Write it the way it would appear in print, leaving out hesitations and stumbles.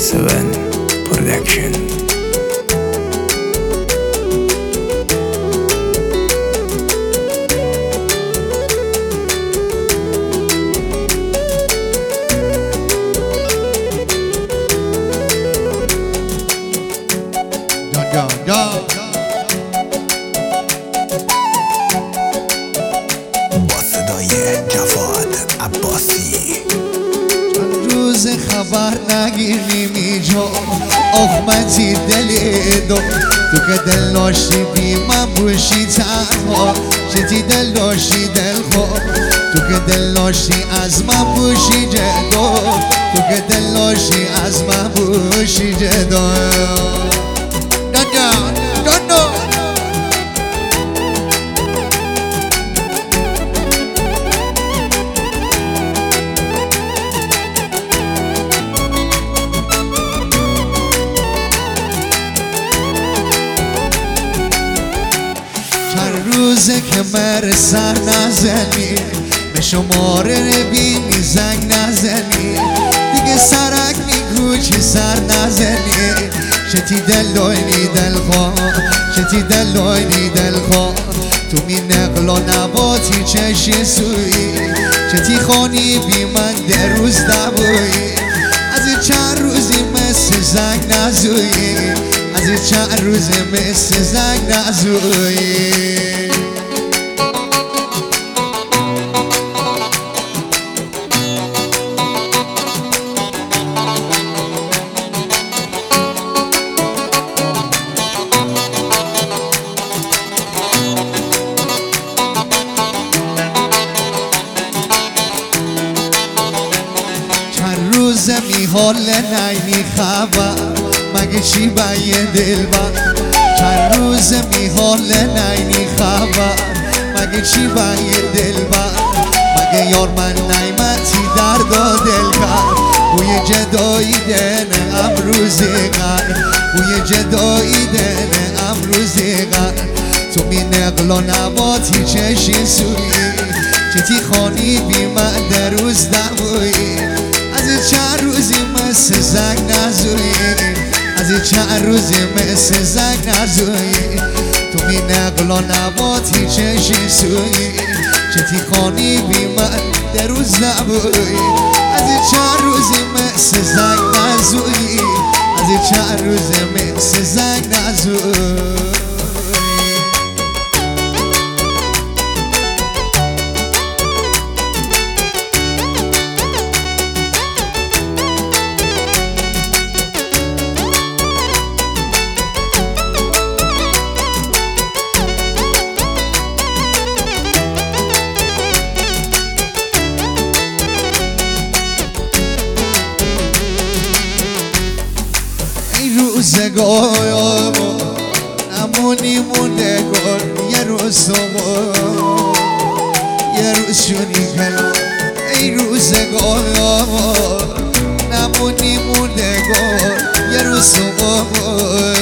7 Production. با صدای جواد عباسی. چند روز خبر نگیریم اینجا آخمتی دل دو تو که دل داشتی بی من باشی تنها چتی دل داشتی دل خواه تو که دل داشتی از من باشی جدا تو که دل داشتی از من باشی جدا روزه که مر سر نزنی به شماره نبینی زنگ نزنی دیگه سرک میگو چی سر نزنی چتی دل داینی دل خواه چتی دل داینی دل خواه تو می نقل و نباتی چشی سوی چتی خانی بی من در روز دبوی از این چند روزی مثل زنگ نزوی از این چند روزی مثل زنگ نزوی می حال نینی خبر مگه چی بایه دل بر چند روز می حال نینی خبر مگه چی بایه دل بر مگه یار من نیمتی درد دل کرد بوی جدایی دنه امروزی قر بوی جدایی دنه امروزی قر تو می نقل و نباتی چشی سوی چتی خانی بی من در روز دموی از این چند روزی مثل زنگ نزوی از این چند روزی مثل زنگ نزوی تو می نقل و نباتی چشی سوی چتی خانی بی من در روز نبوی از این چند روزی مثل زنگ نزوی از این چند روزی مثل زنگ نزوی روزگار نمونی موندگار یه روز تو یه روز شونی کلا ای روزگار نمونی موندگار یه روز تو